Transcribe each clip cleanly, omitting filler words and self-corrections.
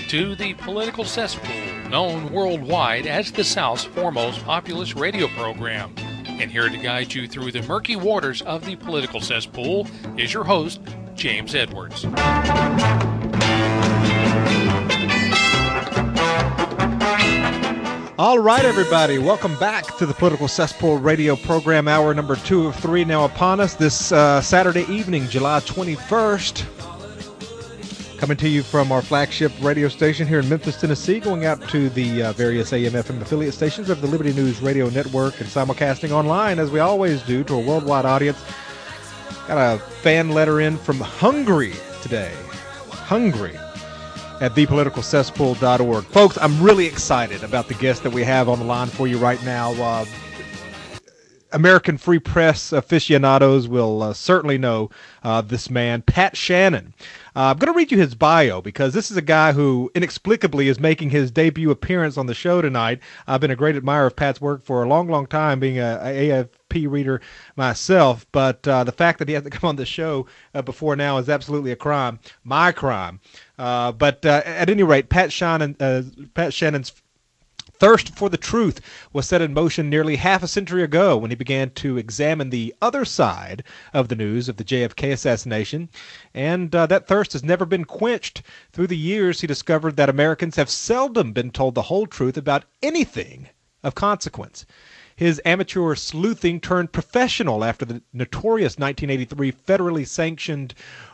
to the Political Cesspool, known worldwide as the South's foremost populist radio program. And here to guide you through the murky waters of the Political Cesspool is your host, James Edwards. All right, everybody, welcome back to the Political Cesspool radio program. Hour number 2 of 3 now upon us this Saturday evening, July 21st. Coming to you from our flagship radio station here in Memphis, Tennessee, going out to the various AM/FM affiliate stations of the Liberty News Radio Network and simulcasting online, as we always do, to a worldwide audience. Got a fan letter in from Hungary today. Hungary. At thepoliticalcesspool.org. Folks, I'm really excited about the guest that we have on the line for you right now. American Free Press aficionados will certainly know this man, Pat Shannon. I'm going to read you his bio because this is a guy who inexplicably is making his debut appearance on the show tonight. I've been a great admirer of Pat's work for a long, long time, being a AFP reader myself, but the fact that he hasn't come on the show before now is absolutely a crime, my crime. But at any rate, Pat Shannon's thirst for the truth was set in motion nearly half a century ago when he began to examine the other side of the news of the JFK assassination, and that thirst has never been quenched. Through the years, he discovered that Americans have seldom been told the whole truth about anything of consequence. His amateur sleuthing turned professional after the notorious 1983 federally sanctioned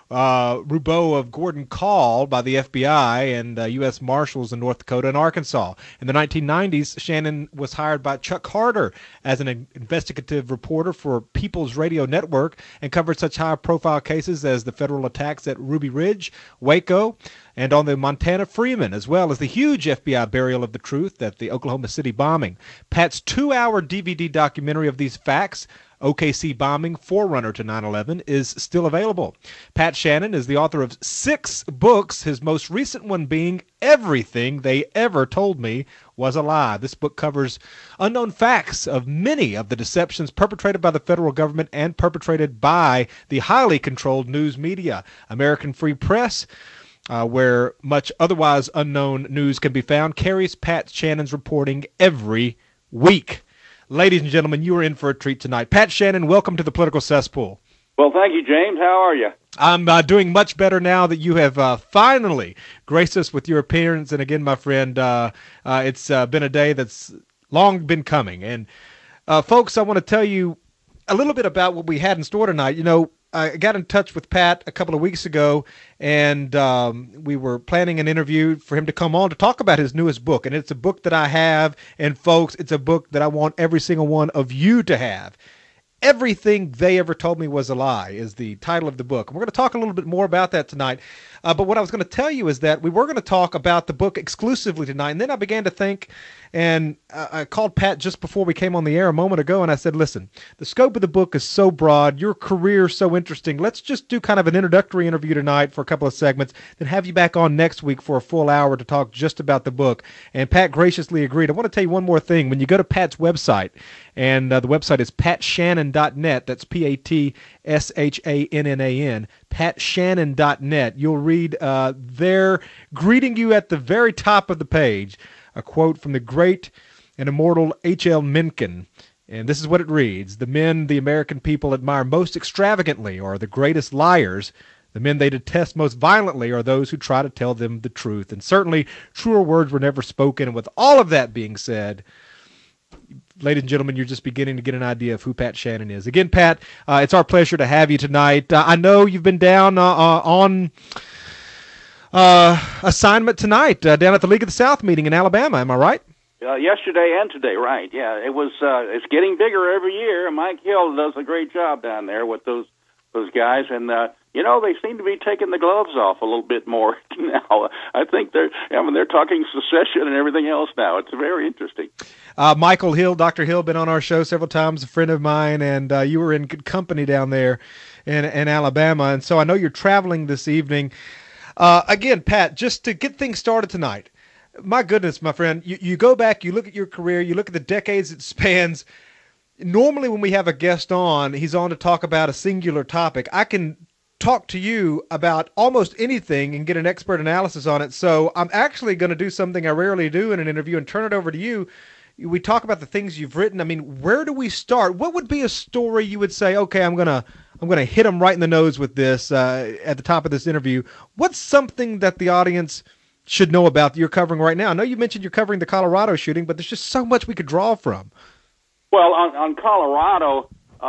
roubo of Gordon Kahl by the FBI and U.S. Marshals in North Dakota and Arkansas. In the 1990s, Shannon was hired by Chuck Carter as an investigative reporter for People's Radio Network and covered such high-profile cases as the federal attacks at Ruby Ridge, Waco, and on the Montana Freeman, as well as the huge FBI burial of the truth at the Oklahoma City bombing. Pat's 2-hour DVD documentary of these facts, OKC Bombing, Forerunner to 9/11, is still available. Pat Shannon is the author of 6 books, his most recent one being Everything They Ever Told Me Was a Lie. This book covers unknown facts of many of the deceptions perpetrated by the federal government and perpetrated by the highly controlled news media. American Free Press, where much otherwise unknown news can be found, carries Pat Shannon's reporting every week. Ladies and gentlemen, you are in for a treat tonight. Pat Shannon, welcome to the Political Cesspool. Well, thank you, James. How are you? I'm doing much better now that you have finally graced us with your appearance. And again, my friend, it's been a day that's long been coming. And folks, I want to tell you a little bit about what we had in store tonight. You know, I got in touch with Pat a couple of weeks ago, and we were planning an interview for him to come on to talk about his newest book. And it's a book that I have, and folks, it's a book that I want every single one of you to have. Everything They Ever Told Me Was a Lie is the title of the book. And we're going to talk a little bit more about that tonight. But what I was going to tell you is that we were going to talk about the book exclusively tonight. And then I began to think, and I called Pat just before we came on the air a moment ago, and I said, listen, the scope of the book is so broad, your career is so interesting. Let's just do kind of an introductory interview tonight for a couple of segments, then have you back on next week for a full hour to talk just about the book. And Pat graciously agreed. I want to tell you one more thing. When you go to Pat's website, and the website is patshannon.net, that's PATSHANNAN, patshannon.net, you'll read there, greeting you at the very top of the page, a quote from the great and immortal H.L. Mencken. And this is what it reads: the men the American people admire most extravagantly are the greatest liars. The men they detest most violently are those who try to tell them the truth. And certainly truer words were never spoken. And with all of that being said, ladies and gentlemen, you're just beginning to get an idea of who Pat Shannon is. Again, Pat, it's our pleasure to have you tonight. I know you've been down on assignment tonight down at the League of the South meeting in Alabama. Am I right? Yesterday and today, right? Yeah, it was. It's getting bigger every year. Mike Hill does a great job down there with those guys, and you know, they seem to be taking the gloves off a little bit more now. I think they're talking secession and everything else now. It's very interesting. Michael Hill, Dr. Hill, been on our show several times, a friend of mine, and you were in good company down there in Alabama, and so I know you're traveling this evening. Again, Pat, just to get things started tonight, my goodness, my friend, you go back, you look at your career, you look at the decades it spans. Normally when we have a guest on, he's on to talk about a singular topic. I can talk to you about almost anything and get an expert analysis on it. So I'm actually going to do something I rarely do in an interview and turn it over to you. We talk about the things you've written. I mean, where do we start? What would be a story you would say, okay, I'm gonna hit them right in the nose with this at the top of this interview? What's something that the audience should know about that you're covering right now? I know you mentioned you're covering the Colorado shooting, but there's just so much we could draw from. Well, on Colorado,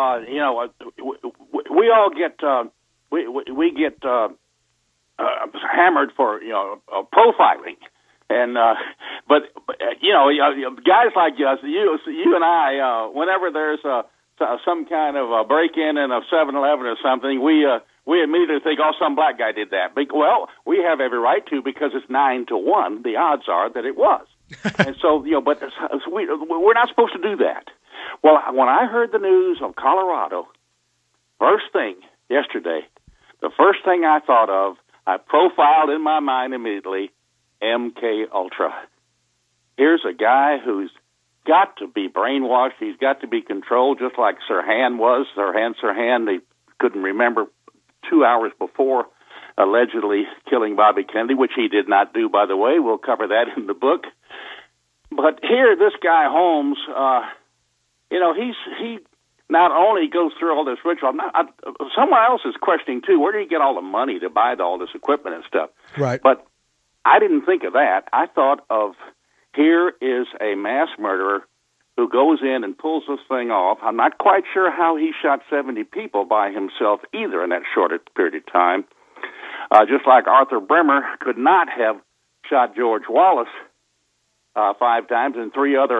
we all get we get hammered for profiling, and but guys like us, you and I, whenever there's some kind of a break-in in a 7-Eleven or something, we immediately think, oh, some black guy did that. Well, we have every right to, because it's 9-1. The odds are that it was, and so but we're not supposed to do that. Well, when I heard the news of Colorado, first thing yesterday, the first thing I thought of, I profiled in my mind immediately, MK Ultra. Here's a guy who's got to be brainwashed. He's got to be controlled, just like Sirhan was. Sirhan, they couldn't remember 2 hours before allegedly killing Bobby Kennedy, which he did not do, by the way. We'll cover that in the book. But here, this guy Holmes, he not only goes through all this ritual. Someone else is questioning too. Where did he get all the money to buy all this equipment and stuff? Right. But I didn't think of that. I thought of, here is a mass murderer who goes in and pulls this thing off. I'm not quite sure how he shot 70 people by himself either in that short period of time. Just like Arthur Bremer could not have shot George Wallace 5 times and three other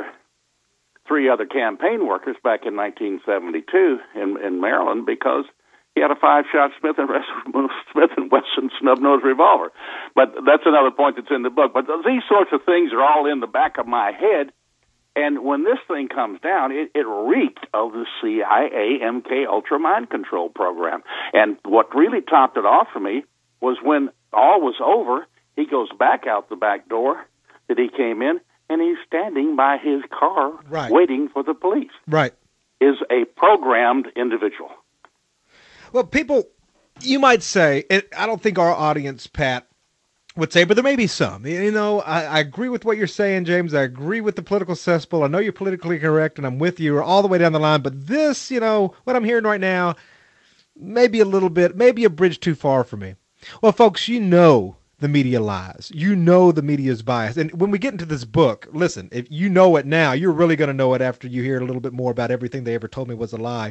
campaign workers back in 1972 in Maryland, because he had a 5-shot Smith & Wesson snub-nosed revolver. But that's another point that's in the book. But these sorts of things are all in the back of my head. And when this thing comes down, it reeked of the CIA MK Ultra mind control program. And what really topped it off for me was when all was over, he goes back out the back door that he came in, and he's standing by his car, right, waiting for the police. Right. Is a programmed individual. Well, people, you might say, I don't think our audience, Pat, would say, but there may be some. I agree with what you're saying, James. I agree with the political cesspool. I know you're politically correct, and I'm with you all the way down the line. But this, what I'm hearing right now, maybe a bridge too far for me. Well, folks, the media lies. The media is biased. And when we get into this book, listen, if you know it now, you're really going to know it after you hear a little bit more about everything they ever told me was a lie.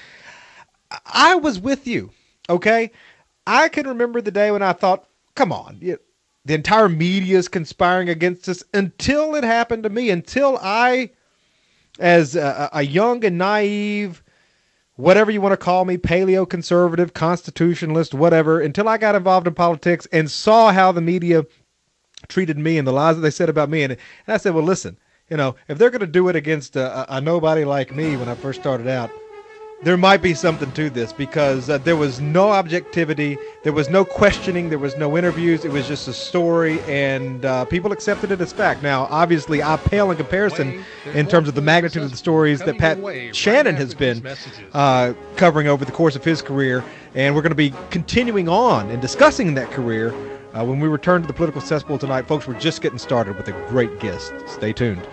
I was with you, okay? I can remember the day when I thought, come on, the entire media is conspiring against us, until it happened to me, until I, as a young and naive, whatever you want to call me, paleo-conservative, constitutionalist, whatever, until I got involved in politics and saw how the media treated me and the lies that they said about me. And I said, well, listen, if they're going to do it against a nobody like me when I first started out, there might be something to this, because there was no objectivity, there was no questioning, there was no interviews, it was just a story, and people accepted it as fact. Now, obviously, I pale in comparison in terms of the magnitude of the stories that Pat Shannon has been covering over the course of his career, and we're going to be continuing on and discussing that career when we return to the Political Cesspool tonight. Folks, we're just getting started with a great guest. Stay tuned.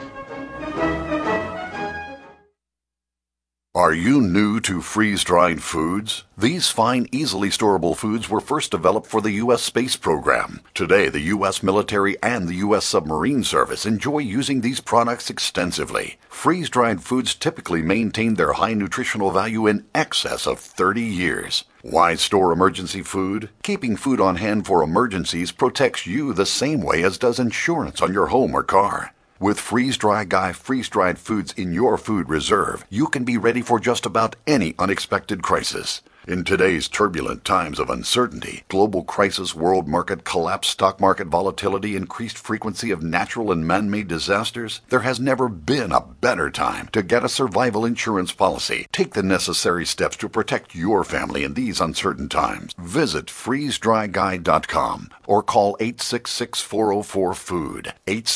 Are you new to freeze-dried foods? These fine, easily storable foods were first developed for the U.S. space program. Today, the U.S. military and the U.S. submarine service enjoy using these products extensively. Freeze-dried foods typically maintain their high nutritional value in excess of 30 years. Why store emergency food? Keeping food on hand for emergencies protects you the same way as does insurance on your home or car. With Freeze-Dry Guy freeze-dried foods in your food reserve, you can be ready for just about any unexpected crisis. In today's turbulent times of uncertainty, global crisis, world market collapse, stock market volatility, increased frequency of natural and man-made disasters, there has never been a better time to get a survival insurance policy. Take the necessary steps to protect your family in these uncertain times. Visit freezedryguy.com or call 866-404-FOOD,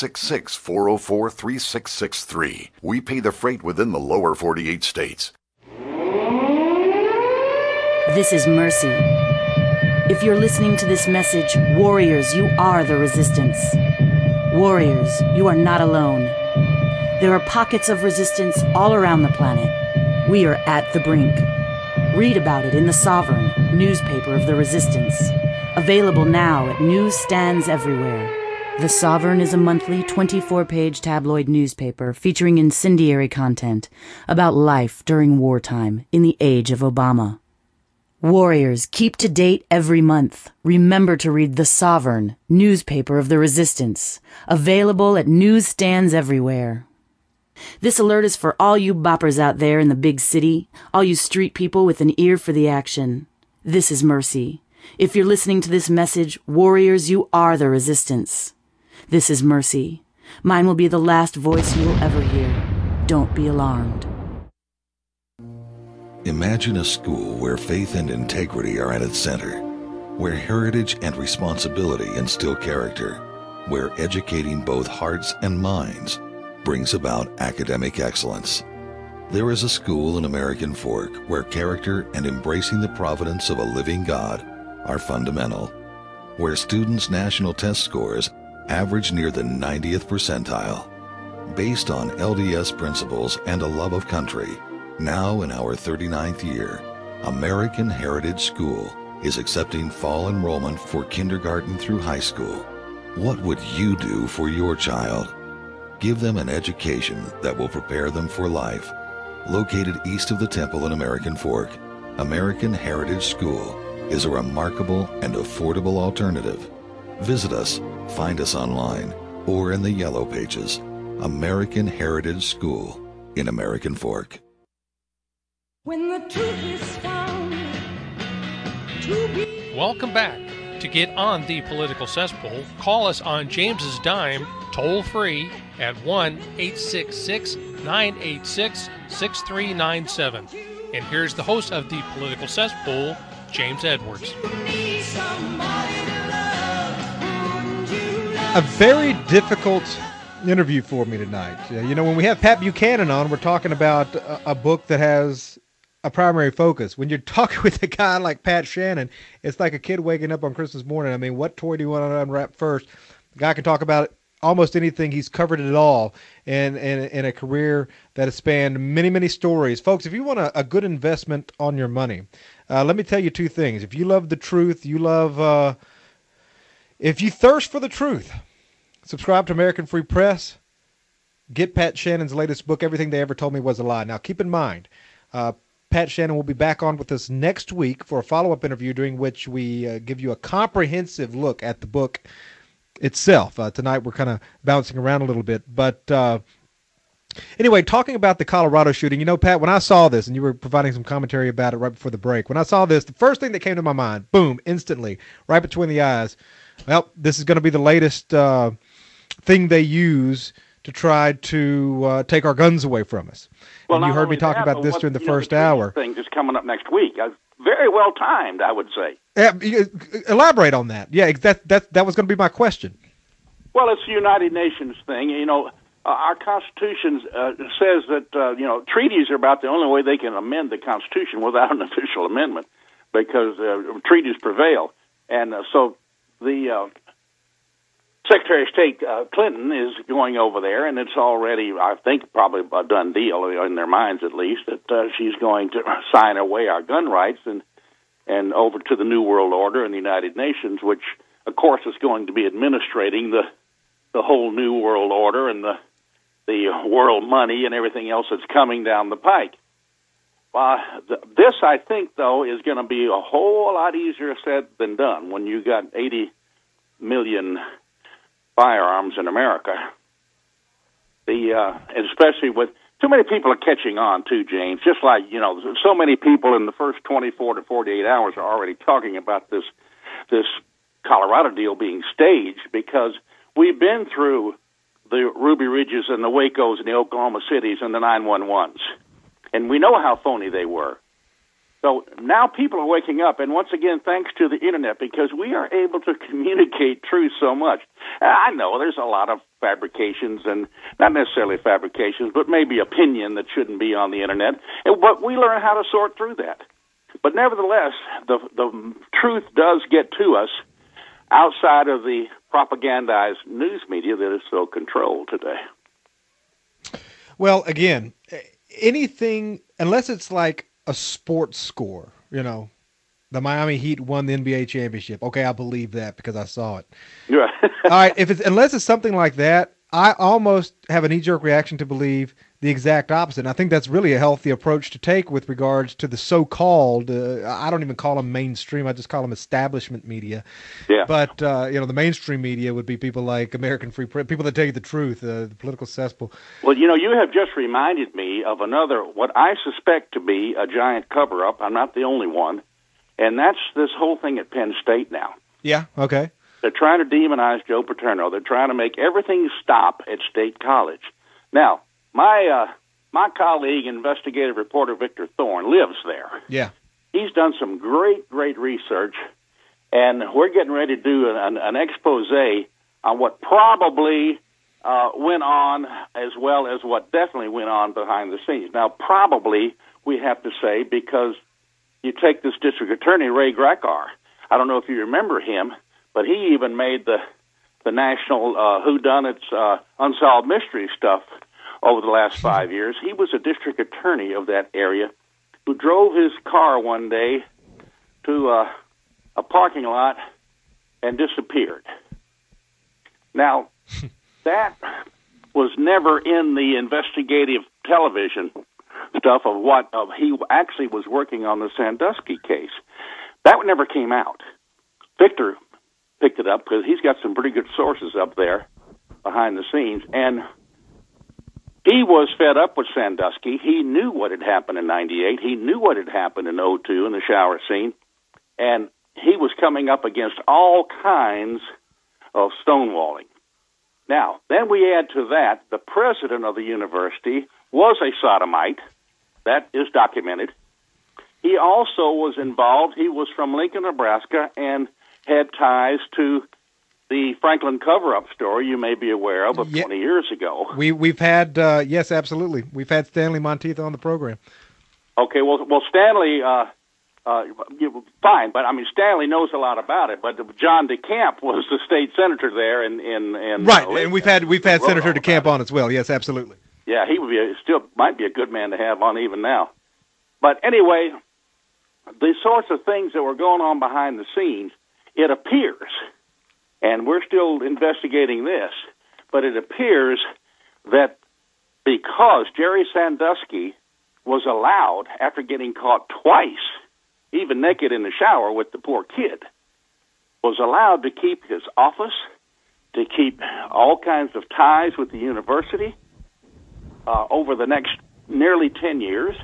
866-404-3663. We pay the freight within the lower 48 states. This is Mercy, If you're listening to this message, warriors, you are the resistance. Warriors, you are not alone. There are pockets of resistance all around the planet. We are at the brink. Read about it in The Sovereign, newspaper of the resistance. Available now at newsstands everywhere. The Sovereign is a monthly 24-page tabloid newspaper featuring incendiary content about life during wartime in the age of Obama. Warriors, keep to date every month. Remember to read The Sovereign, newspaper of the resistance. Available at newsstands everywhere. This alert is for all you boppers out there in the big city, all you street people with an ear for the action. This is Mercy. If you're listening to this message, warriors, you are the resistance. This is Mercy. Mine will be the last voice you will ever hear. Don't be alarmed. Imagine a school where faith and integrity are at its center, where heritage and responsibility instill character, where educating both hearts and minds brings about academic excellence. There is a school in American Fork where character and embracing the providence of a living God are fundamental, where students' national test scores average near the 90th percentile. Based on LDS principles and a love of country, now in our 39th year, American Heritage School is accepting fall enrollment for kindergarten through high school. What would you do for your child? Give them an education that will prepare them for life. Located east of the temple in American Fork, American Heritage School is a remarkable and affordable alternative. Visit us, find us online, or in the Yellow Pages. American Heritage School in American Fork. When the truth is found to be... Welcome back. To get on the political cesspool, call us on James's dime, toll free at 1-866-986-6397. And here's the host of the political cesspool, James Edwards. A very difficult interview for me tonight. When we have Pat Buchanan on, we're talking about a book that has a primary focus. When you're talking with a guy like Pat Shannon, it's like a kid waking up on Christmas morning. I mean, what toy do you want to unwrap first? The guy can talk about almost anything. He's covered it all in a career that has spanned many, many stories. Folks, if you want a good investment on your money, let me tell you two things. If you love the truth, if you thirst for the truth, subscribe to American Free Press. Get Pat Shannon's latest book, Everything They Ever Told Me Was a Lie. Now, keep in mind, Pat Shannon will be back on with us next week for a follow-up interview during which we give you a comprehensive look at the book itself. Tonight we're kind of bouncing around a little bit. But anyway, talking about the Colorado shooting, Pat, when I saw this, and you were providing some commentary about it right before the break, when I saw this, the first thing that came to my mind, boom, instantly, right between the eyes, well, this is going to be the latest thing they use to try to take our guns away from us. Well, and you heard me talk about this during the first hour. Thing just coming up next week. Very well timed, I would say. Elaborate on that. Yeah, that was going to be my question. Well, it's the United Nations thing. Our Constitution says that treaties are about the only way they can amend the Constitution without an official amendment, because treaties prevail, and so the Secretary of State Clinton is going over there, and it's already, I think, probably a done deal in their minds, at least, that she's going to sign away our gun rights and over to the New World Order and the United Nations, which, of course, is going to be administrating the whole New World Order and the world money and everything else that's coming down the pike. This, I think, though, is going to be a whole lot easier said than done when you got 80 million firearms in America. Especially with too many people are catching on too, James. Just like so many people in the first 24 to 48 hours are already talking about this Colorado deal being staged, because we've been through the Ruby Ridges and the Wacos and the Oklahoma Cities and the 911s, and we know how phony they were. So now people are waking up, and once again, thanks to the Internet, because we are able to communicate truth so much. I know there's a lot of fabrications, and not necessarily fabrications, but maybe opinion that shouldn't be on the Internet, but we learn how to sort through that. But nevertheless, the truth does get to us outside of the propagandized news media that is so controlled today. Well, again, anything, unless it's like a sports score, the Miami Heat won the NBA championship. Okay, I believe that because I saw it. Yeah. All right, unless it's something like that, I almost have a knee-jerk reaction to believe the exact opposite. And I think that's really a healthy approach to take with regards to the so-called, I don't even call them mainstream, I just call them establishment media. Yeah. But, the mainstream media would be people like American Free Press, people that tell you the truth, the political cesspool. Well, you have just reminded me of another, what I suspect to be a giant cover-up. I'm not the only one. And that's this whole thing at Penn State now. Yeah, okay. They're trying to demonize Joe Paterno. They're trying to make everything stop at State College. Now, my colleague, investigative reporter Victor Thorne, lives there. Yeah. He's done some great research, and we're getting ready to do an expose on what probably went on as well as what definitely went on behind the scenes. Now, probably, we have to say, because you take this district attorney, Ray Gracar. I don't know if you remember him, but he even made the national whodunits unsolved mystery stuff over the last 5 years. He was a district attorney of that area who drove his car one day to a parking lot and disappeared. Now, that was never in the investigative television stuff of he actually was working on the Sandusky case. That never came out. Victor picked it up because he's got some pretty good sources up there behind the scenes, and he was fed up with Sandusky. He knew what had happened in 98. He knew what had happened in 02 in the shower scene, and he was coming up against all kinds of stonewalling. Now, then we add to that, the president of the university was a sodomite. That is documented. He also was involved. He was from Lincoln, Nebraska, and had ties to the Franklin cover-up story you may be aware of 20 years ago. We've had, yes, absolutely. We've had Stanley Monteith on the program. Okay, well, Stanley, fine, but I mean, Stanley knows a lot about it. But John DeCamp was the state senator there, in right, and we've had Senator DeCamp on as well. Yes, absolutely. Yeah, he would be still might be a good man to have on even now. But anyway, the sorts of things that were going on behind the scenes, it appears, and we're still investigating this, but it appears that because Jerry Sandusky was allowed, after getting caught twice, even naked in the shower with the poor kid, was allowed to keep his office, to keep all kinds of ties with the university over the next nearly 10 years.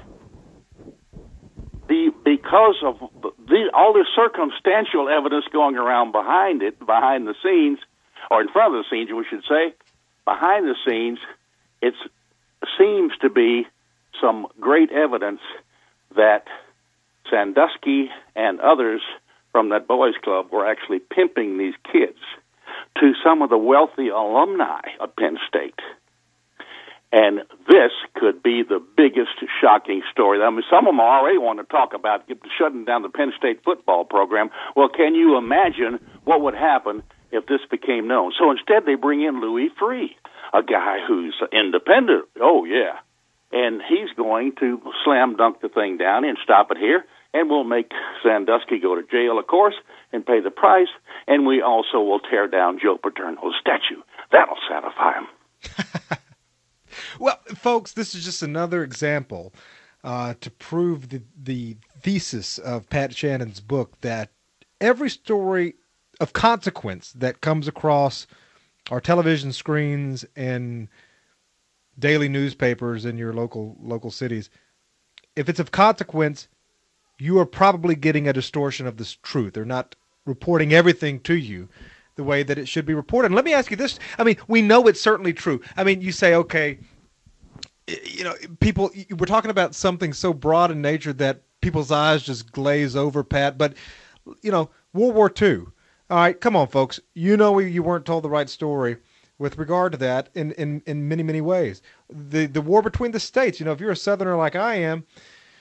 Because of all this circumstantial evidence going around behind the scenes, or in front of the scenes, we should say, behind the scenes, it seems to be some great evidence that Sandusky and others from that boys' club were actually pimping these kids to some of the wealthy alumni of Penn State. And this could be the biggest shocking story. I mean, some of them already want to talk about shutting down the Penn State football program. Well, can you imagine what would happen if this became known? So instead they bring in Louis Freeh, a guy who's independent. Oh, yeah. And he's going to slam dunk the thing down and stop it here, and we'll make Sandusky go to jail, of course, and pay the price, and we also will tear down Joe Paterno's statue. That'll satisfy him. Well, folks, this is just another example to prove the thesis of Pat Shannon's book that every story of consequence that comes across our television screens and daily newspapers in your local cities, if it's of consequence, you are probably getting a distortion of this truth. They're not reporting everything to you the way that it should be reported. And let me ask you this. I mean, we know it's certainly true. I mean, you say, okay, people, we're talking about something so broad in nature that people's eyes just glaze over, Pat. But, World War II. All right, come on, folks. You weren't told the right story with regard to that in many, many ways. The war between the states, if you're a Southerner like I am,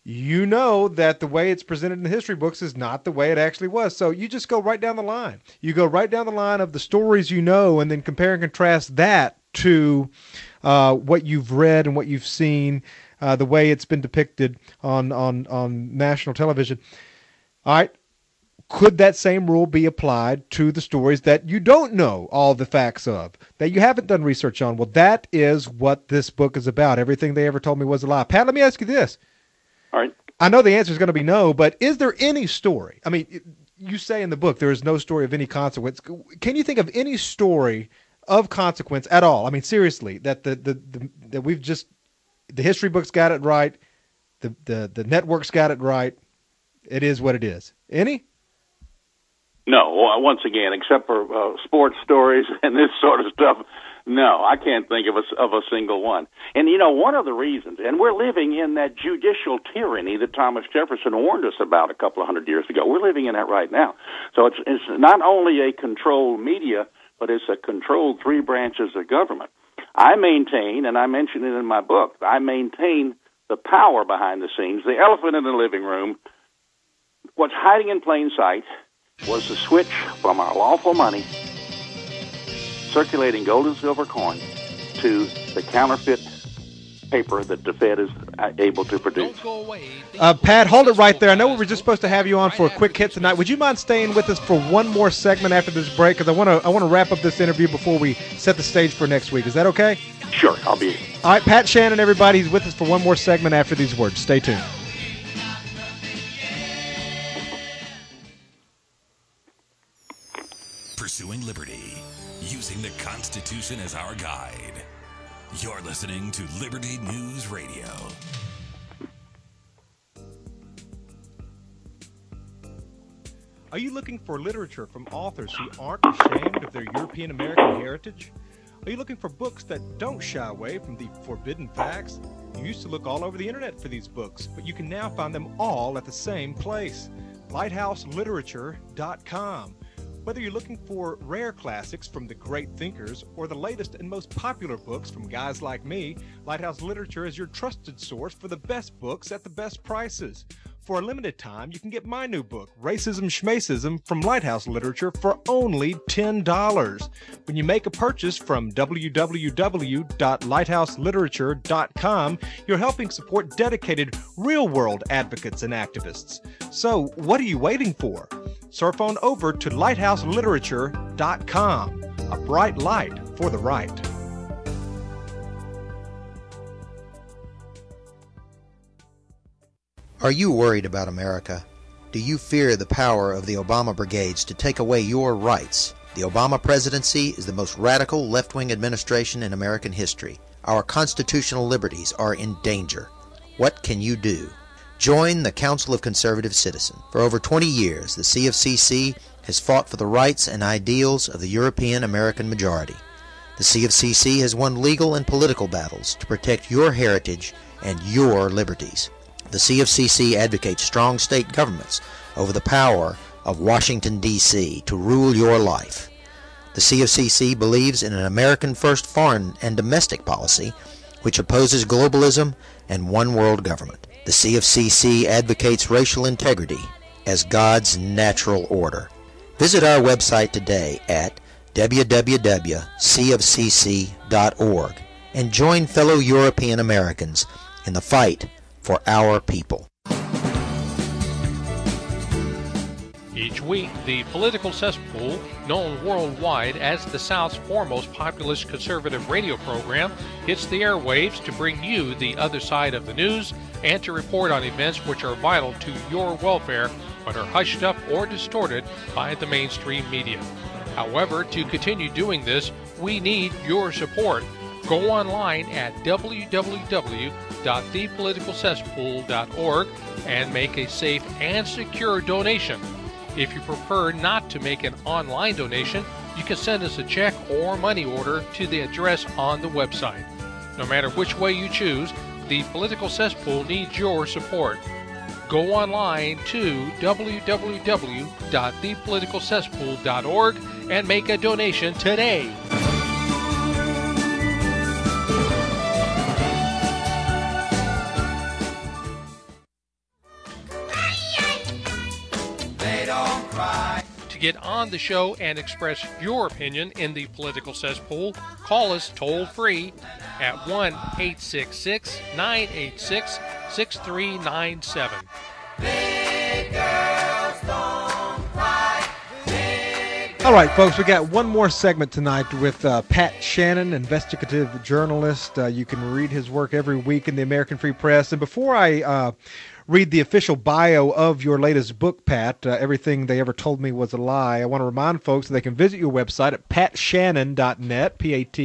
you know that the way it's presented in the history books is not the way it actually was. So you just go right down the line. You go right down the line of the stories you know, and then compare and contrast that to what you've read and what you've seen, the way it's been depicted on national television. All right. Could that same rule be applied to the stories that you don't know all the facts of, that you haven't done research on? Well, that is what this book is about. Everything they ever told me was a lie. Pat, let me ask you this. All right. I know the answer is going to be no, but is there any story? I mean, you say in the book there is no story of any consequence. Can you think of any story of consequence at all? I mean, seriously, that that we've just, the history books got it right, the networks got it right. It is what it is. Any? No, once again, except for sports stories and this sort of stuff, no, I can't think of a single one. And, you know, one of the reasons, and we're living in that judicial tyranny that Thomas Jefferson warned us about a couple of hundred years ago. We're living in that right now. So it's not only a controlled media, but it's a controlled three branches of government. I maintain, and I mention it in my book, I maintain the power behind the scenes, the elephant in the living room. What's hiding in plain sight was the switch from our lawful money, circulating gold and silver coin, to the counterfeit paper that the Fed is able to produce. Pat, hold it right there. I know we were just supposed to have you on for a quick hit tonight. Would you mind staying with us for one more segment after this break? Because I want to wrap up this interview before we set the stage for next week. Is that okay? Sure, I'll be here. All right, Pat Shannon, everybody, he's with us for one more segment after these words. Stay tuned. Pursuing liberty, using the Constitution as our guide. You're listening to Liberty News Radio. Are you looking for literature from authors who aren't ashamed of their European American heritage? Are you looking for books that don't shy away from the forbidden facts? You used to look all over the internet for these books, but you can now find them all at the same place, lighthouseliterature.com. Whether you're looking for rare classics from the great thinkers or the latest and most popular books from guys like me, Lighthouse Literature is your trusted source for the best books at the best prices. For a limited time, you can get my new book, Racism Schmacism, from Lighthouse Literature for only $10. When you make a purchase from www.lighthouseliterature.com, you're helping support dedicated, real-world advocates and activists. So, what are you waiting for? Surf on over to lighthouseliterature.com. A bright light for the right. Are you worried about America? Do you fear the power of the Obama brigades to take away your rights? The Obama presidency is the most radical left-wing administration in American history. Our constitutional liberties are in danger. What can you do? Join the Council of Conservative Citizens. For over 20 years, the CFCC has fought for the rights and ideals of the European American majority. The CFCC has won legal and political battles to protect your heritage and your liberties. The CFCC advocates strong state governments over the power of Washington, D.C. to rule your life. The CFCC believes in an American-first foreign and domestic policy which opposes globalism and one-world government. The CFCC advocates racial integrity as God's natural order. Visit our website today at www.cfcc.org and join fellow European Americans in the fight for our people. Each week, the Political Cesspool, known worldwide as the South's foremost populist conservative radio program, hits the airwaves to bring you the other side of the news and to report on events which are vital to your welfare but are hushed up or distorted by the mainstream media. However, to continue doing this, we need your support. Go online at www.thepoliticalcesspool.org and make a safe and secure donation. If you prefer not to make an online donation, you can send us a check or money order to the address on the website. No matter which way you choose, the Political Cesspool needs your support. Go online to www.thepoliticalcesspool.org and make a donation today. To get on the show and express your opinion in the political cesspool, call us toll-free at 1-866-986-6397. All right, folks, we got one more segment tonight with Pat Shannon, investigative journalist. You can read his work every week in the American Free Press. And before I read the official bio of your latest book, Pat, Everything They Ever Told Me Was a Lie, I want to remind folks that they can visit your website at patshannon.net,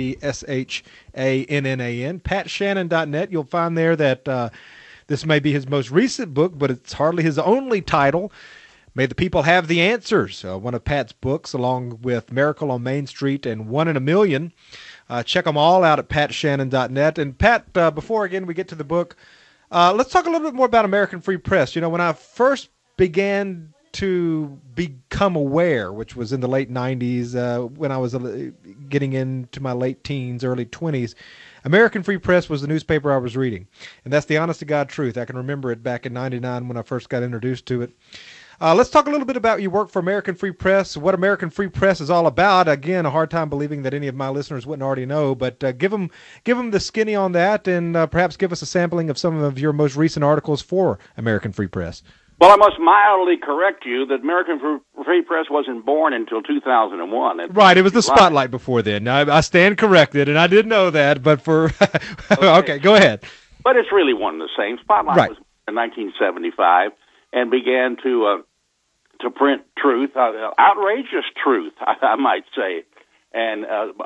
P-A-T-S-H-A-N-N-A-N, patshannon.net. You'll find there that this may be his most recent book, but it's hardly his only title. May the People Have the Answers, one of Pat's books, along with Miracle on Main Street and One in a Million. Check them all out at patshannon.net. And Pat, before again we get to the book, let's talk a little bit more about American Free Press. You know, when I first began to become aware, which was in the late 90s, when I was getting into my late teens, early 20s, American Free Press was the newspaper I was reading. And that's the honest-to-God truth. I can remember it back in 99 when I first got introduced to it. Let's talk a little bit about your work for American Free Press, what American Free Press is all about. Again, a hard time believing that any of my listeners wouldn't already know, but give them the skinny on that, and perhaps give us a sampling of some of your most recent articles for American Free Press. Well, I must mildly correct you that American Free Press wasn't born until 2001. Right, it was the Spotlight before then. I stand corrected, and I did know that, but for... okay, go ahead. But it's really one and the same. Spotlight was in 1975 and began to print truth, outrageous truth, I might say. And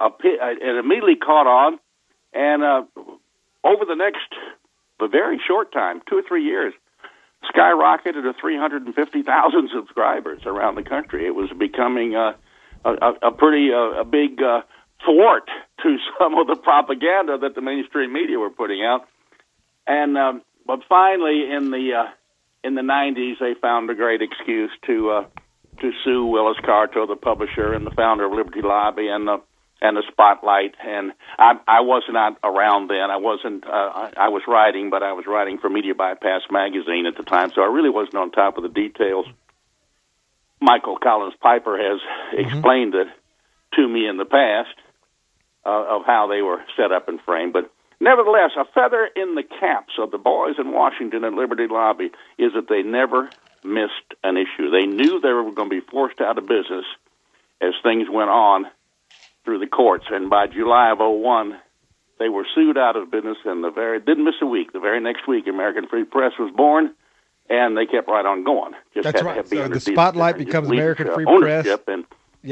it immediately caught on, and over the next, a very short time, 2 or 3 years, skyrocketed to 350,000 subscribers around the country. It was becoming a pretty big thwart to some of the propaganda that the mainstream media were putting out. And but finally, in the 90s, they found a great excuse to sue Willis Carto, the publisher and the founder of Liberty Lobby, and the Spotlight. And I was not around then. I wasn't. I was writing, but I was writing for Media Bypass magazine at the time, so I really wasn't on top of the details. Michael Collins Piper has explained it to me in the past of how they were set up and framed, but. Nevertheless, a feather in the caps of the boys in Washington and Liberty Lobby is that they never missed an issue. They knew they were going to be forced out of business as things went on through the courts. And by July of 2001, they were sued out of business, and didn't miss a week. The very next week, American Free Press was born, and they kept right on going. That's right. So the Spotlight becomes American Free Press. And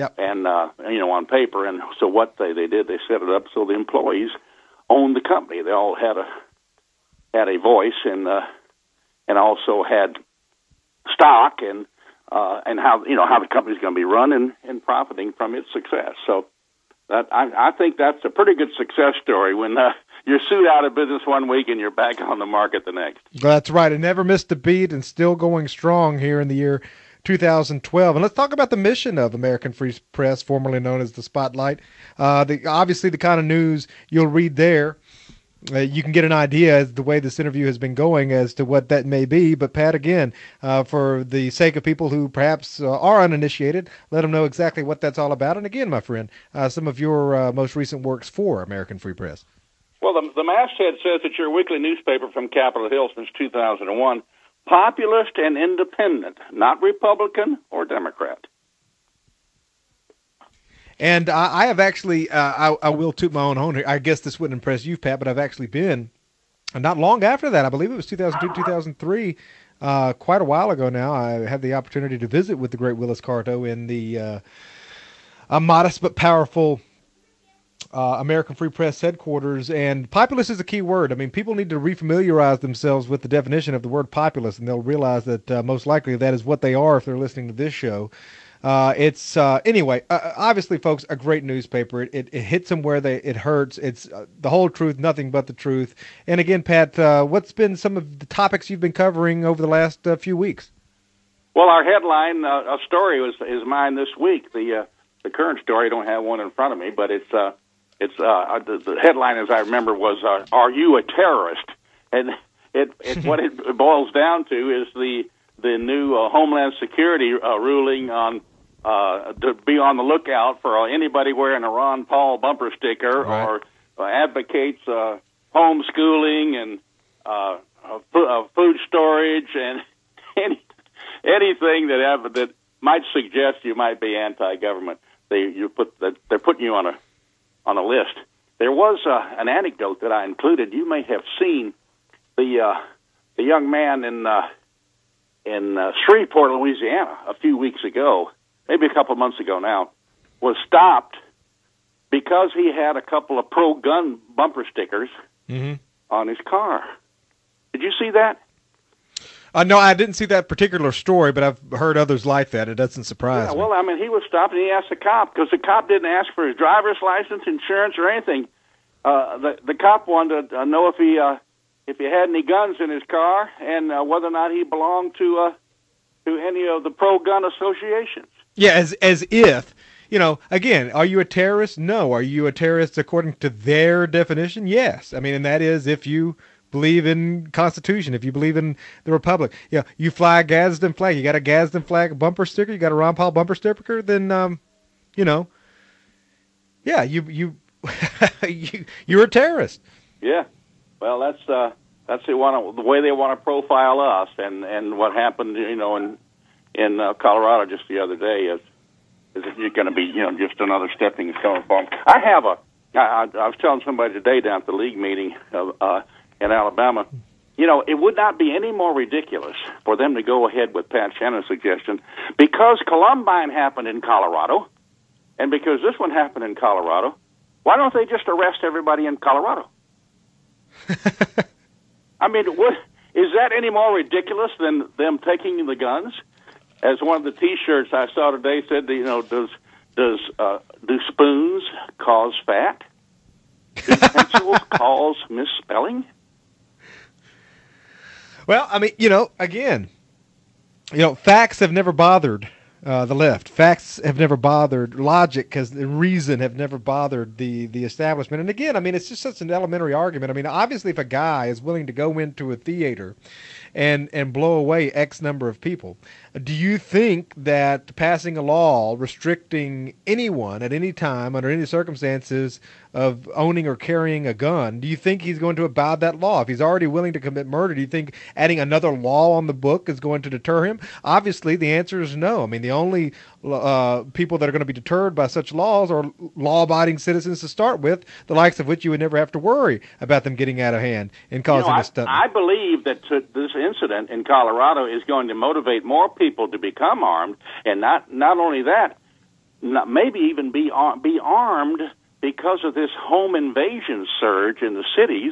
on paper. And so what they did, they set it up so the employees owned the company. They all had a voice and also had stock and how the company's going to be run and profiting from its success. So that I think that's a pretty good success story when you're sued out of business one week and you're back on the market the next. That's right. It never missed a beat and still going strong here in the year 2012. And let's talk about the mission of American Free Press, formerly known as the Spotlight. Obviously, the kind of news you'll read there, you can get an idea as the way this interview has been going as to what that may be. But Pat, again, for the sake of people who perhaps are uninitiated, let them know exactly what that's all about. And again, my friend, some of your most recent works for American Free Press. Well, the masthead says that your weekly newspaper from Capitol Hill since 2001, populist and independent, not Republican or Democrat. And I have actually, I will toot my own horn here. I guess this wouldn't impress you, Pat, but I've actually been, not long after that, I believe it was 2002, 2003, quite a while ago now, I had the opportunity to visit with the great Willis Carto in the modest but powerful American Free Press headquarters. And populist is a key word. I mean, people need to refamiliarize themselves with the definition of the word populist, and they'll realize that most likely that is what they are if they're listening to this show. Anyway, obviously, folks, a great newspaper. It hits them where it hurts. It's the whole truth, nothing but the truth. And again, Pat, what's been some of the topics you've been covering over the last few weeks? Well, our headline, a story is mine this week. The current story, I don't have one in front of me, but it's the headline, as I remember, was "Are you a terrorist?" And it what it boils down to is the the new Homeland Security ruling on to be on the lookout for anybody wearing a Ron Paul bumper sticker or advocates homeschooling and food storage and anything that might suggest you might be anti-government. They're putting you on a list. There was an anecdote that I included. You may have seen the young man in Shreveport, Louisiana, a few weeks ago, maybe a couple of months ago now, was stopped because he had a couple of pro-gun bumper stickers on his car. Did you see that? No, I didn't see that particular story, but I've heard others like that. It doesn't surprise me. Well, I mean, he was stopped, and he asked the cop, because the cop didn't ask for his driver's license, insurance, or anything. The cop wanted to know if he had any guns in his car and whether or not he belonged to any of the pro-gun associations. Yeah, as if, again, are you a terrorist? No. Are you a terrorist according to their definition? Yes. I mean, and that is if you believe in Constitution, if you believe in the Republic. Yeah, you fly a Gadsden flag. You got a Gadsden flag bumper sticker. You got a Ron Paul bumper sticker. Then, yeah, you you're a terrorist. Yeah, well, that's the way they want to profile us, and what happened, in Colorado just the other day is you're going to be, just another stepping stone for them. I was telling somebody today down at the league meeting in Alabama, it would not be any more ridiculous for them to go ahead with Pat Shannon's suggestion, because Columbine happened in Colorado, and because this one happened in Colorado. Why don't they just arrest everybody in Colorado? I mean, is that any more ridiculous than them taking the guns? As one of the T-shirts I saw today said, do spoons cause fat? Do pencils cause misspelling? Well, I mean, again, facts have never bothered the left. Facts have never bothered logic, because the reason have never bothered the establishment. And again, I mean, it's just such an elementary argument. I mean, obviously, if a guy is willing to go into a theater and blow away X number of people, do you think that passing a law restricting anyone at any time under any circumstances of owning or carrying a gun, do you think he's going to abide that law? If he's already willing to commit murder, do you think adding another law on the book is going to deter him? Obviously, the answer is no. I mean, the only people that are going to be deterred by such laws are law-abiding citizens to start with, the likes of which you would never have to worry about them getting out of hand and causing a stunt. I believe that this incident in Colorado is going to motivate more people to become armed, and not only that, maybe even be armed, because of this home invasion surge in the cities.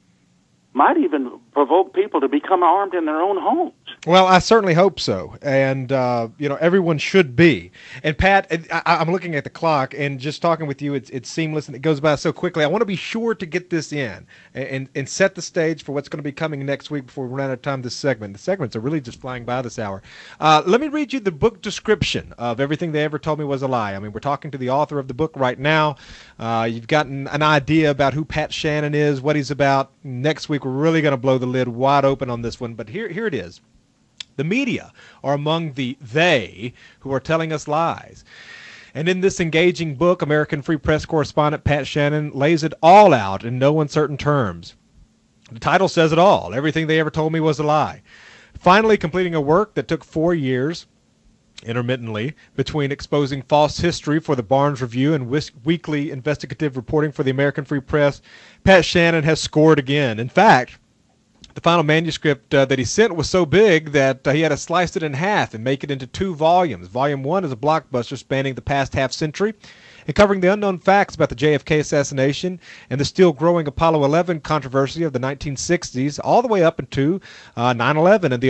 Might even provoke people to become armed in their own homes. Well, I certainly hope so. And, everyone should be. And, Pat, I'm looking at the clock, and just talking with you, it's seamless, and it goes by so quickly. I want to be sure to get this in and set the stage for what's going to be coming next week before we run out of time this segment. The segments are really just flying by this hour. Let me read you the book description of Everything They Ever Told Me Was a Lie. I mean, we're talking to the author of the book right now. You've gotten an idea about who Pat Shannon is, what he's about. Next week, we're really going to blow the lid wide open on this one, but here it is. The media are among the they who are telling us lies. And in this engaging book, American Free Press correspondent Pat Shannon lays it all out in no uncertain terms. The title says it all. Everything They Ever Told Me Was a Lie. Finally completing a work that took 4 years, intermittently, between exposing false history for the Barnes Review and weekly investigative reporting for the American Free Press, Pat Shannon has scored again. In fact, the final manuscript that he sent was so big that he had to slice it in half and make it into 2 volumes. Volume 1 is a blockbuster spanning the past half century and covering the unknown facts about the JFK assassination and the still growing Apollo 11 controversy of the 1960s, all the way up into 9/11 and the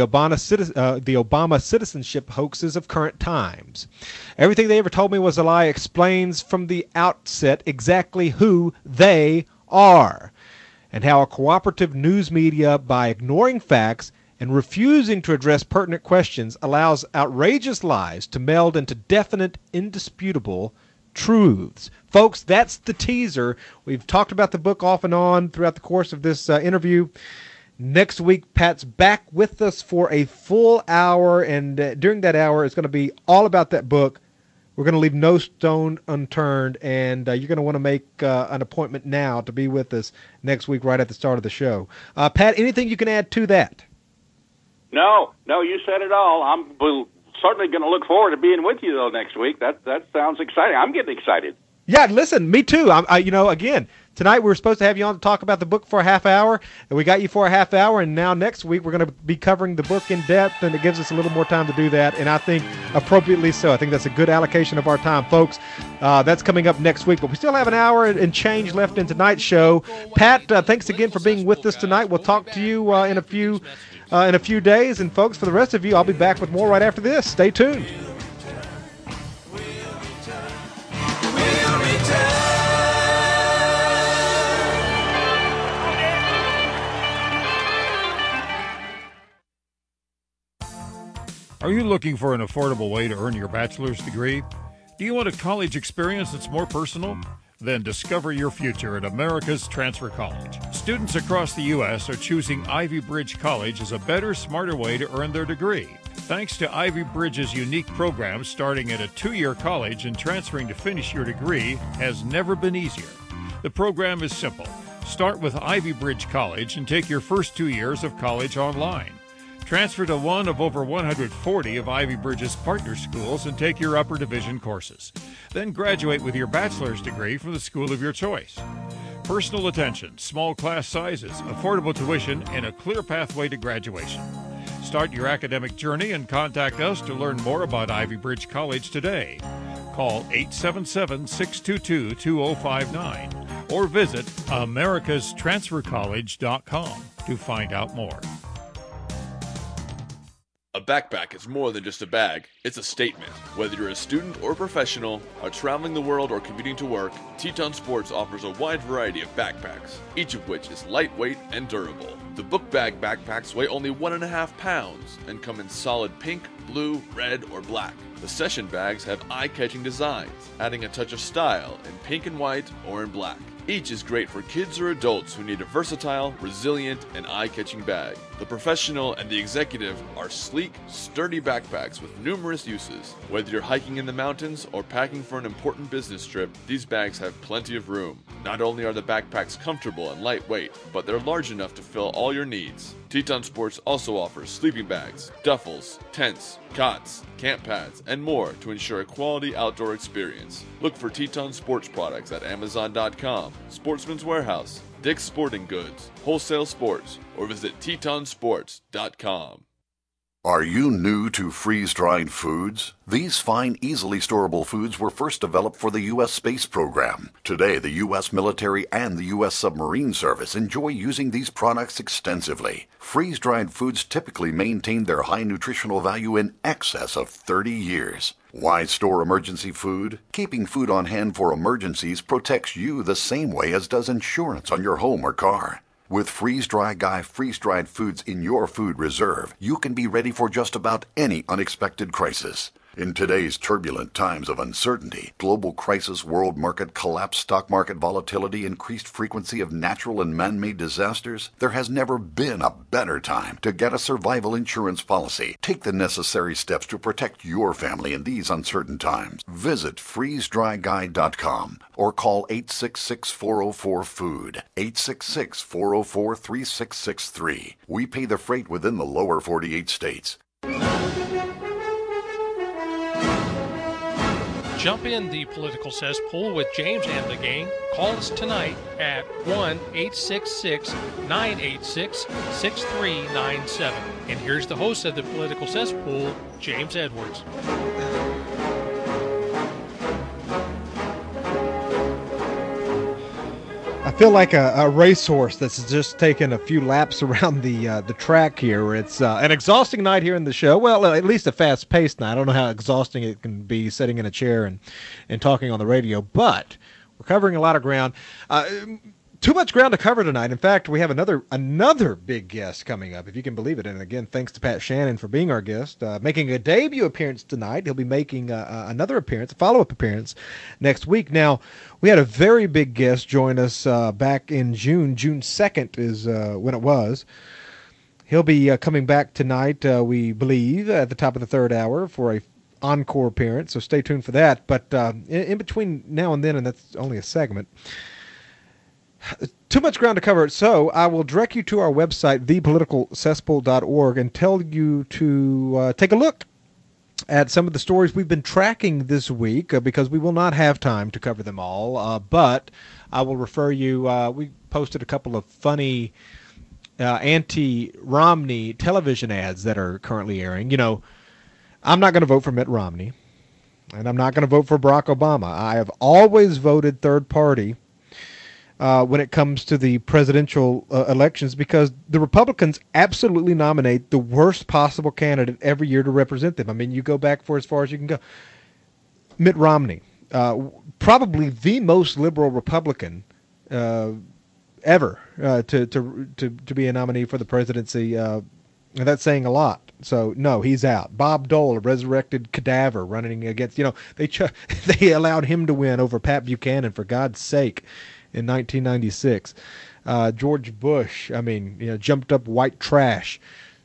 Obama citizenship hoaxes of current times. Everything They Ever Told Me Was a Lie explains from the outset exactly who they are, and how a cooperative news media, by ignoring facts and refusing to address pertinent questions, allows outrageous lies to meld into definite, indisputable truths. Folks, that's the teaser. We've talked about the book off and on throughout the course of this interview. Next week, Pat's back with us for a full hour, and during that hour, it's going to be all about that book. We're going to leave no stone unturned, and you're going to want to make an appointment now to be with us next week right at the start of the show. Pat, anything you can add to that? No, you said it all. I'm certainly going to look forward to being with you, though, next week. That sounds exciting. I'm getting excited. Yeah, listen, me too. Again, tonight we were supposed to have you on to talk about the book for a half hour, and we got you for a half hour, and now next week we're going to be covering the book in depth, and it gives us a little more time to do that, and I think appropriately so. I think that's a good allocation of our time, folks. That's coming up next week, but we still have an hour and change left in tonight's show. Pat, thanks again for being with us tonight. We'll talk to you in a few days, and folks, for the rest of you, I'll be back with more right after this. Stay tuned. Are you looking for an affordable way to earn your bachelor's degree? Do you want a college experience that's more personal? Then discover your future at America's Transfer College. Students across the U.S. are choosing Ivy Bridge College as a better, smarter way to earn their degree. Thanks to Ivy Bridge's unique program, starting at a 2-year college and transferring to finish your degree has never been easier. The program is simple. Start with Ivy Bridge College and take your first 2 years of college online. Transfer to one of over 140 of Ivy Bridge's partner schools and take your upper division courses. Then graduate with your bachelor's degree from the school of your choice. Personal attention, small class sizes, affordable tuition, and a clear pathway to graduation. Start your academic journey and contact us to learn more about Ivy Bridge College today. Call 877-622-2059 or visit americastransfercollege.com to find out more. A backpack is more than just a bag, it's a statement. Whether you're a student or professional, are traveling the world or commuting to work, Teton Sports offers a wide variety of backpacks, each of which is lightweight and durable. The book bag backpacks weigh only 1.5 pounds and come in solid pink, blue, red, or black. The session bags have eye-catching designs, adding a touch of style in pink and white or in black. Each is great for kids or adults who need a versatile, resilient, and eye-catching bag. The professional and the executive are sleek, sturdy backpacks with numerous uses. Whether you're hiking in the mountains or packing for an important business trip, these bags have plenty of room. Not only are the backpacks comfortable and lightweight, but they're large enough to fill all your needs. Teton Sports also offers sleeping bags, duffels, tents, cots, camp pads, and more to ensure a quality outdoor experience. Look for Teton Sports products at Amazon.com, Sportsman's Warehouse, Dick's Sporting Goods, Wholesale Sports, or visit TetonSports.com. Are you new to freeze-dried foods? These fine, easily storable foods were first developed for the U.S. space program. Today, the U.S. military and the U.S. submarine service enjoy using these products extensively. Freeze-dried foods typically maintain their high nutritional value in excess of 30 years. Why store emergency food? Keeping food on hand for emergencies protects you the same way as does insurance on your home or car. With Freeze-Dry Guy freeze-dried foods in your food reserve, you can be ready for just about any unexpected crisis. In today's turbulent times of uncertainty, global crisis, world market collapse, stock market volatility, increased frequency of natural and man-made disasters, there has never been a better time to get a survival insurance policy. Take the necessary steps to protect your family in these uncertain times. Visit freezedryguy.com or call 866-404-FOOD, 866-404-3663. We pay the freight within the lower 48 states. Jump in the political cesspool with James and the gang. Call us tonight at 1-866-986-6397. And here's the host of the political cesspool, James Edwards. I feel like a racehorse that's just taken a few laps around the track here. It's an exhausting night here in the show. Well, at least a fast-paced night. I don't know how exhausting it can be sitting in a chair and talking on the radio, but we're covering a lot of ground. Too much ground to cover tonight. In fact, we have another big guest coming up, if you can believe it. And again, thanks to Pat Shannon for being our guest. Making a debut appearance tonight. He'll be making another appearance, a follow-up appearance next week. Now, we had a very big guest join us back in June. June 2nd is when it was. He'll be coming back tonight, we believe, at the top of the third hour for a encore appearance, so stay tuned for that. But in between now and then, and that's only a segment, too much ground to cover, so I will direct you to our website, thepoliticalcesspool.org, and tell you to take a look at some of the stories we've been tracking this week, because we will not have time to cover them all, but I will refer you, we posted a couple of funny anti-Romney television ads that are currently airing. You know, I'm not going to vote for Mitt Romney, and I'm not going to vote for Barack Obama. I have always voted third party when it comes to the presidential elections, because the Republicans absolutely nominate the worst possible candidate every year to represent them. I mean, you go back for as far as you can go. Mitt Romney, probably the most liberal Republican ever to be a nominee for the presidency. And that's saying a lot. So, no, he's out. Bob Dole, a resurrected cadaver running against, they allowed him to win over Pat Buchanan, for God's sake, in 1996. George Bush, jumped up white trash.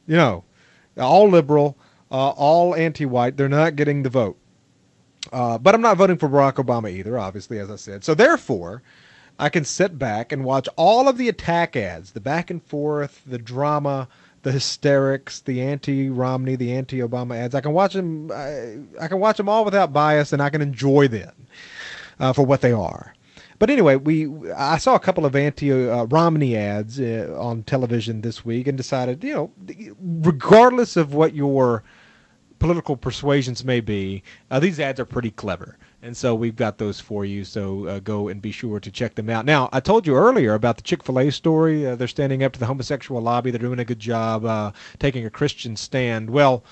All liberal, all anti-white. They're not getting the vote. But I'm not voting for Barack Obama either, obviously, as I said. So, therefore, I can sit back and watch all of the attack ads, the back and forth, the drama, the hysterics, the anti-Romney, the anti-Obama ads. I can watch them. I can watch them all without bias, and I can enjoy them for what they are. But anyway, I saw a couple of anti-Romney ads on television this week, and decided, regardless of what your political persuasions may be, these ads are pretty clever. And so we've got those for you, so go and be sure to check them out. Now, I told you earlier about the Chick-fil-A story. They're standing up to the homosexual lobby. They're doing a good job taking a Christian stand. Well,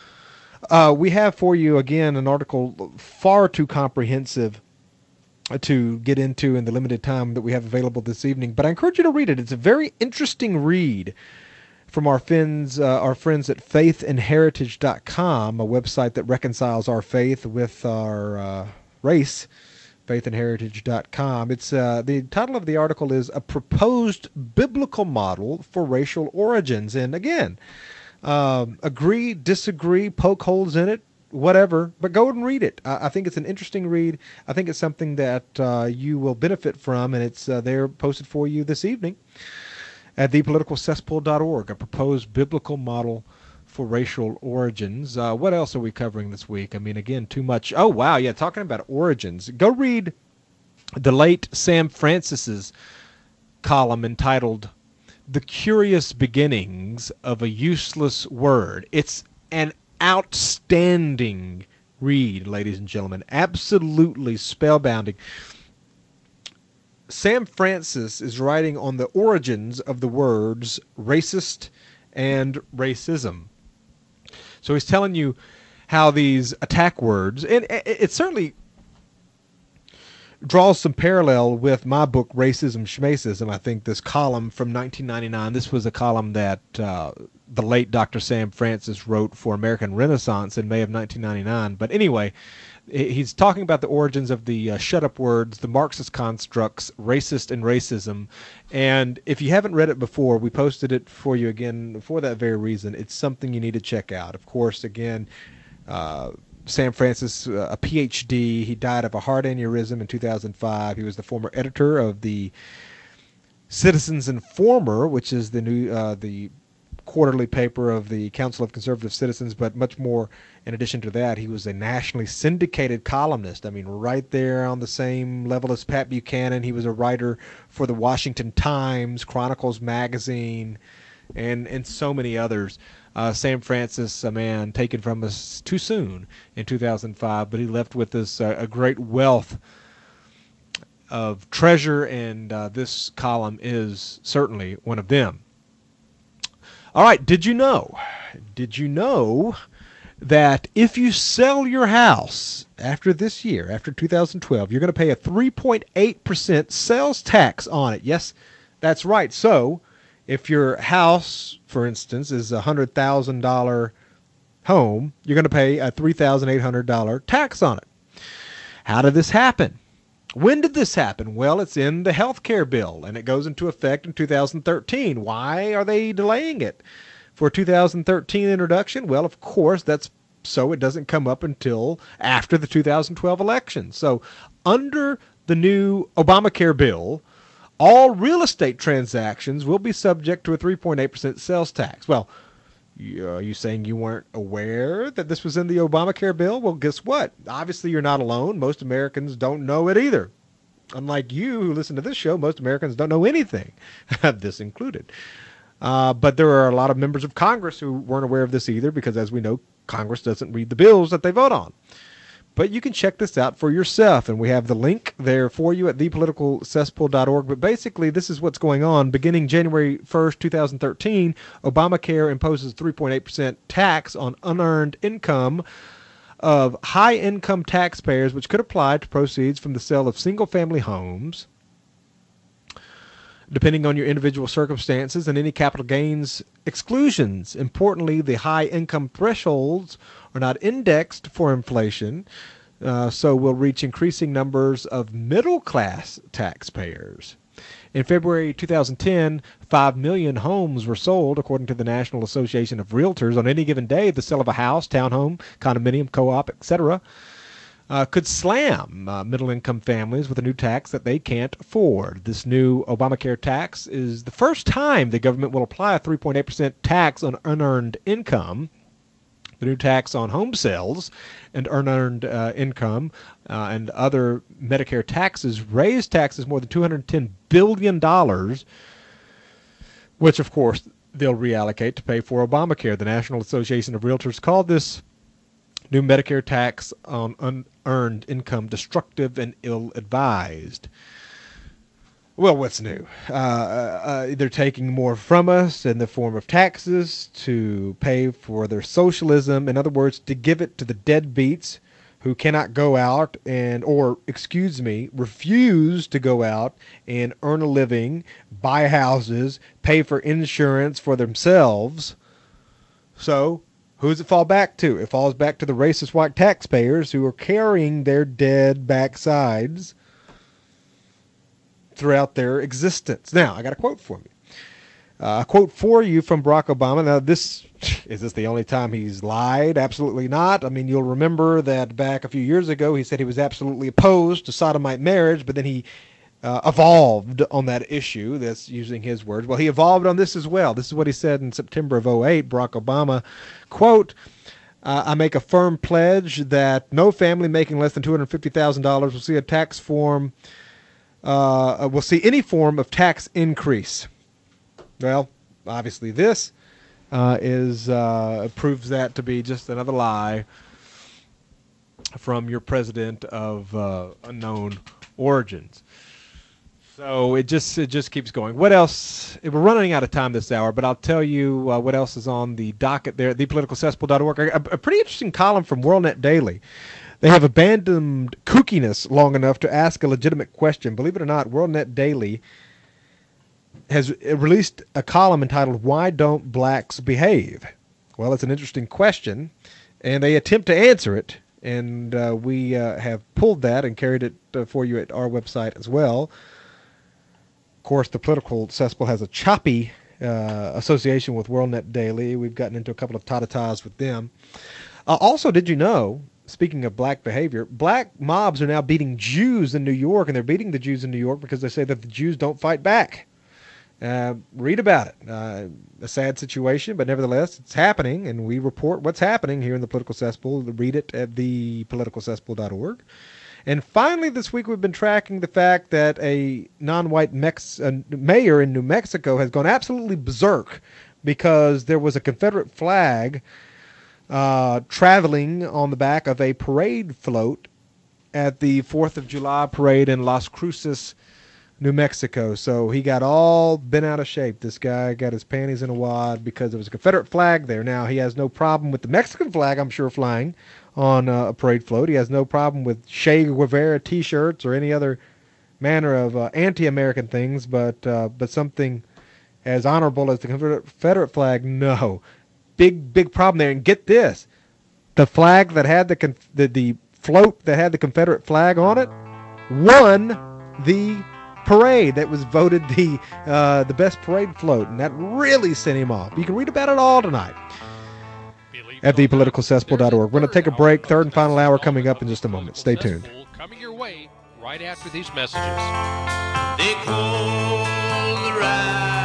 we have for you, again, an article far too comprehensive to get into in the limited time that we have available this evening. But I encourage you to read it. It's a very interesting read from our friends at faithandheritage.com, a website that reconciles our faith with our race, faithandheritage.com. It's the title of the article is A Proposed Biblical Model for Racial Origins. And again, agree, disagree, poke holes in it, whatever, but go and read it. I think it's an interesting read. I think it's something that you will benefit from, and it's there posted for you this evening at thepoliticalcesspool.org, a proposed biblical model for racial origins. What else are we covering this week? Again, too much. Oh, wow, yeah, talking about origins. Go read the late Sam Francis's column entitled The Curious Beginnings of a Useless Word. It's an outstanding read, ladies and gentlemen. Absolutely spellbinding. Sam Francis is writing on the origins of the words racist and racism. So he's telling you how these attack words, and it certainly draws some parallel with my book, Racism Schmacism. I think this column from 1999, this was a column that the late Dr. Sam Francis wrote for American Renaissance in May of 1999. But anyway, he's talking about the origins of the shut-up words, the Marxist constructs, racist and racism. And if you haven't read it before, we posted it for you again for that very reason. It's something you need to check out. Of course, again, Sam Francis, a Ph.D., he died of a heart aneurysm in 2005. He was the former editor of the Citizens Informer, which is the new the quarterly paper of the Council of Conservative Citizens, but much more in addition to that, he was a nationally syndicated columnist. Right there on the same level as Pat Buchanan. He was a writer for the Washington Times, Chronicles Magazine, and so many others. Sam Francis, a man taken from us too soon in 2005, but he left with us a great wealth of treasure, and this column is certainly one of them. All right, did you know that if you sell your house after this year, after 2012, you're going to pay a 3.8% sales tax on it? Yes, that's right. So if your house, for instance, is a $100,000 home, you're going to pay a $3,800 tax on it. How did this happen? When did this happen? Well, it's in the health care bill, and it goes into effect in 2013. Why are they delaying it? for 2013 introduction? Well, of course, that's so it doesn't come up until after the 2012 election. So under the new Obamacare bill, all real estate transactions will be subject to a 3.8% sales tax. Well, are you saying you weren't aware that this was in the Obamacare bill? Well, guess what? Obviously, you're not alone. Most Americans don't know it either. Unlike you who listen to this show, most Americans don't know anything, this included. But there are a lot of members of Congress who weren't aware of this either because, as we know, Congress doesn't read the bills that they vote on. But you can check this out for yourself, and we have the link there for you at thepoliticalcesspool.org. But basically, this is what's going on. Beginning January 1st, 2013, Obamacare imposes 3.8% tax on unearned income of high-income taxpayers, which could apply to proceeds from the sale of single-family homes, depending on your individual circumstances, and any capital gains exclusions. Importantly, the high income thresholds are not indexed for inflation, so will reach increasing numbers of middle-class taxpayers. In February 2010, 5 million homes were sold, according to the National Association of Realtors. On any given day, the sale of a house, townhome, condominium, co-op, etc., could slam middle-income families with a new tax that they can't afford. This new Obamacare tax is the first time the government will apply a 3.8% tax on unearned income. The new tax on home sales and unearned income and other Medicare taxes raised taxes more than $210 billion, which, of course, they'll reallocate to pay for Obamacare. The National Association of Realtors called this new Medicare tax on unearned income destructive and ill-advised. Well, what's new? They're taking more from us in the form of taxes to pay for their socialism. In other words, to give it to the deadbeats who cannot go out refuse to go out and earn a living, buy houses, pay for insurance for themselves. So, who does it fall back to? It falls back to the racist white taxpayers who are carrying their dead backsides throughout their existence. Now, I got a quote for you. A quote for you from Barack Obama. Now, is this the only time he's lied? Absolutely not. I mean, you'll remember that back a few years ago, he said he was absolutely opposed to sodomite marriage, but then he evolved on that issue. That's using his words. Well, he evolved on this as well. This is what he said in September of 2008. Barack Obama, quote, I make a firm pledge that no family making less than $250,000 will see a tax form, will see any form of tax increase. Well, obviously this proves that to be just another lie from your president of unknown origins. So it just keeps going. What else? We're running out of time this hour, but I'll tell you what else is on the docket there at thepoliticalcesspool.org. A pretty interesting column from WorldNet Daily. They have abandoned kookiness long enough to ask a legitimate question. Believe it or not, WorldNet Daily has released a column entitled, Why Don't Blacks Behave? Well, it's an interesting question, and they attempt to answer it, and we have pulled that and carried it for you at our website as well. Of course, the Political Cesspool has a choppy association with WorldNet Daily. We've gotten into a couple of ta-ta-tas with them. Also, did you know, speaking of black behavior, black mobs are now beating Jews in New York, and they're beating the Jews in New York because they say that the Jews don't fight back. Read about it. A sad situation, but nevertheless, it's happening, and we report what's happening here in the Political Cesspool. Read it at thepoliticalcesspool.org. And finally, this week we've been tracking the fact that a non-white mayor in New Mexico has gone absolutely berserk because there was a Confederate flag traveling on the back of a parade float at the 4th of July parade in Las Cruces, New Mexico. So he got all bent out of shape. This guy got his panties in a wad because there was a Confederate flag there. Now, he has no problem with the Mexican flag, I'm sure, flying on a parade float. He has no problem with Che Guevara T-shirts or any other manner of anti-American things, but something as honorable as the Confederate flag, no. Big problem there. And get this, the flag that had the float that had the Confederate flag on it won the parade that was voted the best parade float, and that really sent him off. You can read about it all tonight at thepoliticalcesspool.org. We're going to take a break. Third and final hour coming up in just a moment. Stay tuned. Coming your way right after these messages. They call the ride.